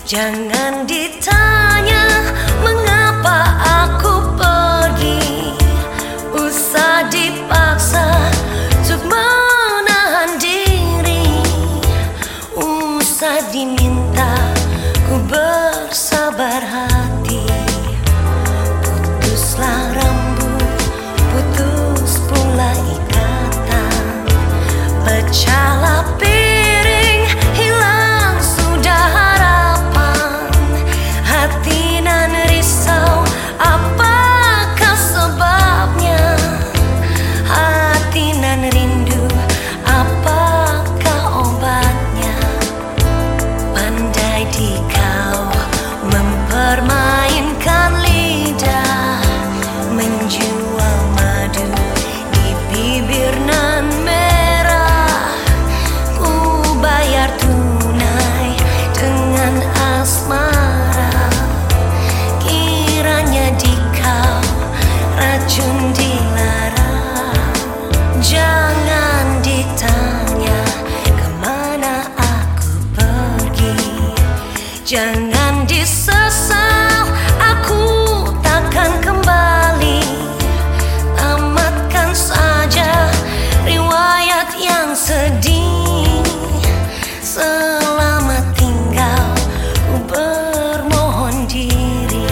Jangan ditanya mengapa aku pergi, usah dipaksa untuk menahan diri, usah diminta ku bersabar hati. Putuslah rambut, putus pula ikatan, pecahlah piring, hilang sudah harapan. Hati nan risau, apakah sebabnya? Hati nan rindu, apakah obatnya? Pandai di kau mempermainkan lidah, menjual madu di bibir nan merah. Ku bayar tunai dengan asmara, kiranya di kau racun dilarang. Jangan ditanya kemana aku pergi, jangan disesal, aku takkan kembali. Tamatkan saja riwayat yang sedih. Selamat tinggal, ku bermohon diri.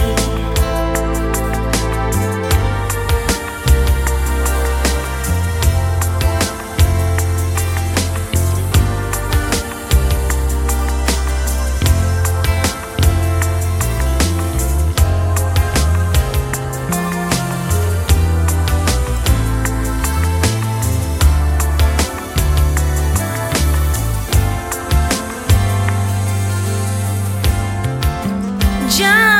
Jangan